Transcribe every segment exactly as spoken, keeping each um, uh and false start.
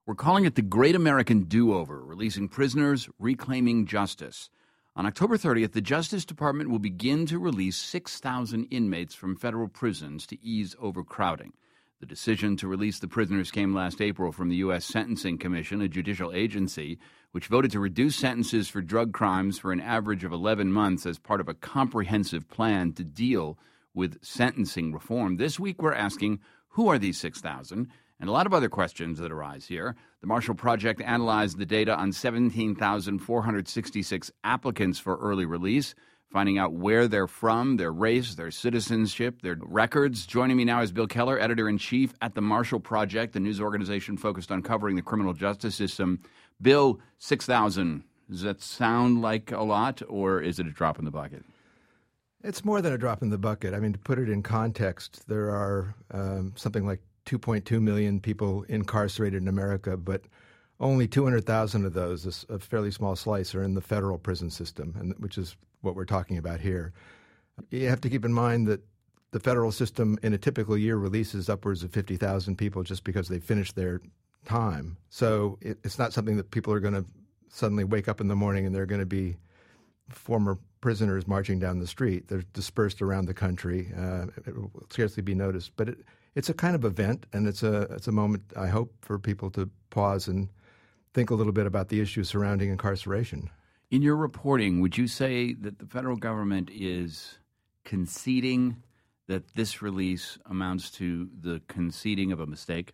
We're calling it the Great American Do-Over, releasing prisoners, reclaiming justice. On October thirtieth, the Justice Department will begin to release six thousand inmates from federal prisons to ease overcrowding. The decision to release the prisoners came last April from the U S Sentencing Commission, a judicial agency, which voted to reduce sentences for drug crimes for an average of eleven months as part of a comprehensive plan to deal with sentencing reform. This week, we're asking, who are these six thousand? And a lot of other questions that arise here. The Marshall Project analyzed the data on seventeen thousand four hundred sixty-six applicants for early release, finding out where they're from, their race, their citizenship, their records. Joining me now is Bill Keller, editor-in-chief at the Marshall Project, a news organization focused on covering the criminal justice system. Bill, six thousand, does that sound like a lot, or is it a drop in the bucket? It's more than a drop in the bucket. I mean, to put it in context, there are um, something like two point two million people incarcerated in America, but only two hundred thousand of those, a fairly small slice, are in the federal prison system, and which is what we're talking about here. You have to keep in mind that the federal system in a typical year releases upwards of fifty thousand people just because they finished their time. So it, it's not something that people are going to suddenly wake up in the morning and they're going to be former prisoners marching down the street. They're dispersed around the country. Uh, it will scarcely be noticed, but it, it's a kind of event, and it's a it's a moment, I hope, for people to pause and think a little bit about the issues surrounding incarceration. In your reporting, would you say that the federal government is conceding that this release amounts to the conceding of a mistake?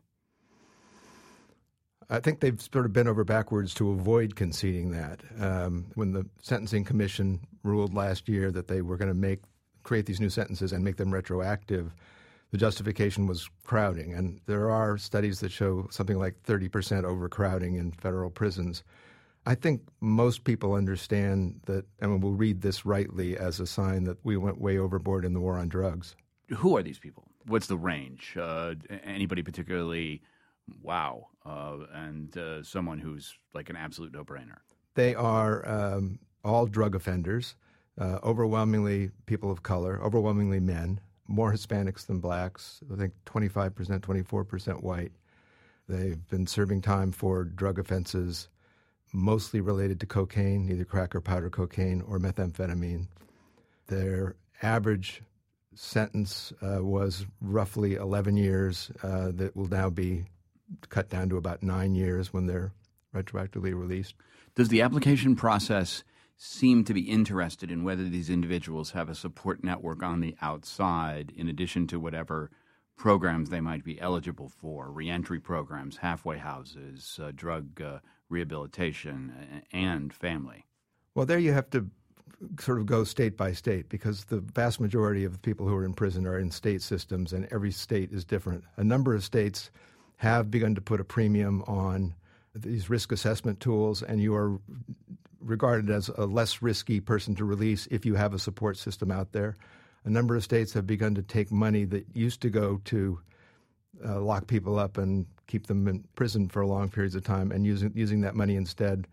I think they've sort of bent over backwards to avoid conceding that. Um, when the Sentencing Commission ruled last year that they were going to make create these new sentences and make them retroactive, the justification was crowding. And there are studies that show something like thirty percent overcrowding in federal prisons. I think most people understand that, and we'll read this rightly as a sign that we went way overboard in the war on drugs. Who are these people? What's the range? Uh, anybody particularly, wow, uh, and uh, someone who's like an absolute no-brainer? They are um, all drug offenders, uh, overwhelmingly people of color, overwhelmingly men, more Hispanics than blacks, I think twenty-five percent, twenty-four percent white. They've been serving time for drug offenses mostly related to cocaine, either crack or powder cocaine or methamphetamine. Their average sentence uh, was roughly eleven years. Uh, that will now be cut down to about nine years when they're retroactively released. Does the application process seem to be interested in whether these individuals have a support network on the outside in addition to whatever programs they might be eligible for, reentry programs, halfway houses, uh, drug uh, rehabilitation, and family? Well, there you have to sort of go state by state because the vast majority of the people who are in prison are in state systems, and every state is different. A number of states have begun to put a premium on these risk assessment tools, and you are regarded as a less risky person to release if you have a support system out there. A number of states have begun to take money that used to go to uh, lock people up and keep them in prison for long periods of time, and using using that money instead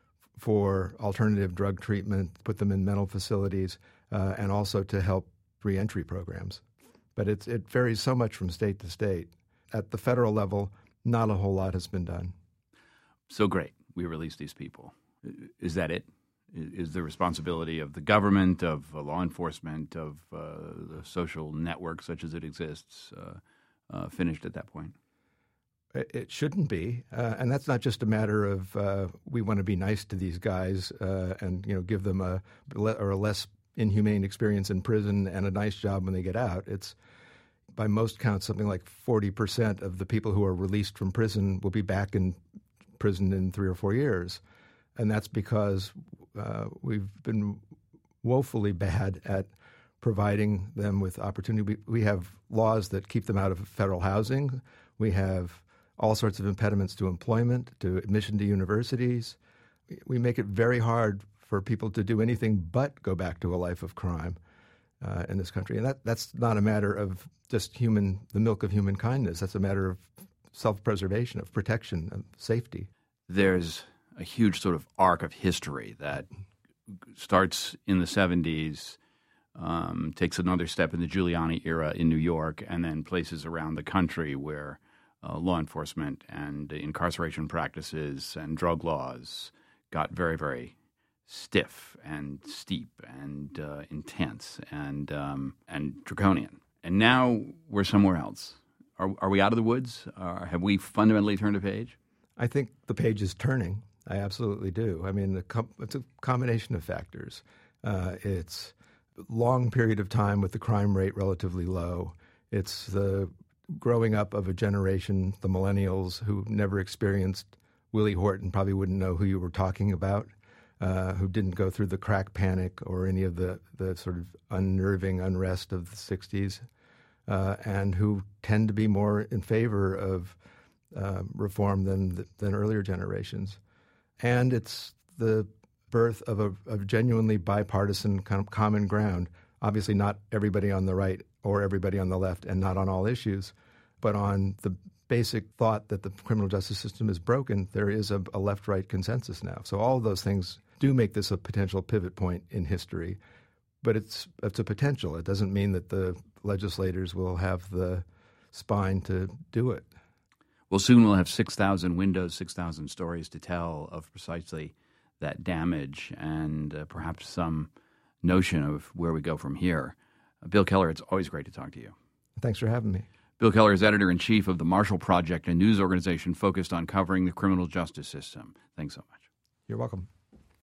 for alternative drug treatment, put them in mental facilities, uh, and also to help reentry programs. But it's, it varies so much from state to state. At the federal level, not a whole lot has been done. So great, we release these people. Is that it? Is the responsibility of the government, of uh, law enforcement, of uh, the social network such as it exists, uh, uh, finished at that point? It shouldn't be, uh, and that's not just a matter of uh, we want to be nice to these guys uh, and you know give them a or a less inhumane experience in prison and a nice job when they get out. It's by most counts something like forty percent of the people who are released from prison will be back in prison in three or four years, and that's because uh, we've been woefully bad at providing them with opportunity. We, we have laws that keep them out of federal housing. We have all sorts of impediments to employment, to admission to universities. We make it very hard for people to do anything but go back to a life of crime uh, in this country. And that, that's not a matter of just human, the milk of human kindness. That's a matter of self-preservation, of protection, of safety. There's a huge sort of arc of history that starts in the seventies, um, takes another step in the Giuliani era in New York, and then places around the country where uh, law enforcement and incarceration practices and drug laws got very, very stiff and steep and uh, intense and um, and draconian. And now we're somewhere else. Are, are we out of the woods? Uh, have we fundamentally turned a page? I think the page is turning. I absolutely do. I mean, the com- it's a combination of factors. Uh, it's a long period of time with the crime rate relatively low. It's the growing up of a generation, the millennials, who never experienced Willie Horton, probably wouldn't know who you were talking about, uh, who didn't go through the crack panic or any of the, the sort of unnerving unrest of the sixties, uh, and who tend to be more in favor of uh, reform than than earlier generations. And it's the birth of a of genuinely bipartisan kind of common ground. Obviously not everybody on the right or everybody on the left, and not on all issues, but on the basic thought that the criminal justice system is broken, there is a, a left-right consensus now. So all of those things do make this a potential pivot point in history. But it's it's a potential. It doesn't mean that the legislators will have the spine to do it. Well, soon we'll have six thousand windows, six thousand stories to tell of precisely that damage and uh, perhaps some notion of where we go from here. Uh, Bill Keller, it's always great to talk to you. Thanks for having me. Bill Keller is editor-in-chief of the Marshall Project, a news organization focused on covering the criminal justice system. Thanks so much. You're welcome.